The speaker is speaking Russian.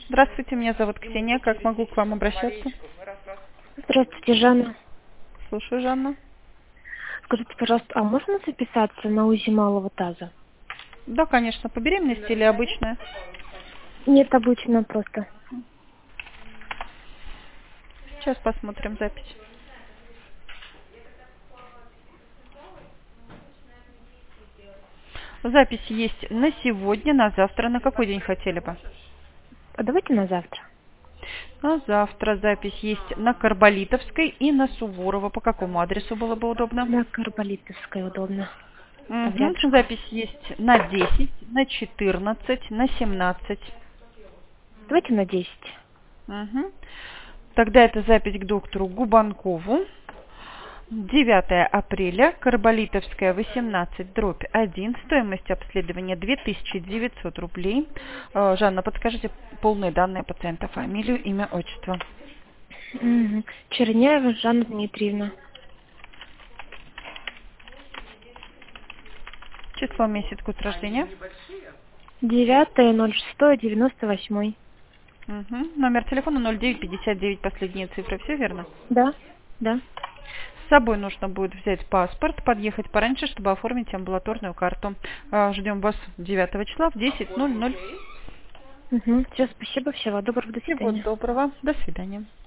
Здравствуйте, меня зовут Ксения. Как могу к вам обращаться? Здравствуйте, Жанна. Слушаю, Жанна. Скажите, пожалуйста, а можно записаться на УЗИ малого таза? Да, конечно. По беременности или обычная? Нет, обычно просто. Сейчас посмотрим запись. Запись есть на сегодня, на завтра. На какой день хотели бы? А давайте на завтра. На завтра запись есть на Карболитовской и на Суворова. По какому адресу было бы удобно? На Карболитовской удобно. Там Угу. рядышком. Запись есть на 10, на 14, на 17. Давайте на 10. Угу. Тогда это запись к доктору Губанкову. 9 апреля, Карболитовская, 18/1, стоимость обследования 2900 рублей. Жанна, подскажите полные данные пациента, фамилию, имя, отчество. Угу. Черняева Жанна Дмитриевна. Число, месяц, год рождения. 9.06.98. Угу. Номер телефона 0959, последние цифры, все верно? Да, да. С собой нужно будет взять паспорт, подъехать пораньше, чтобы оформить амбулаторную карту. Ждем вас 9 числа в 10:00. Угу. Все, спасибо, всего доброго, до Всего свидания. доброго, до свидания.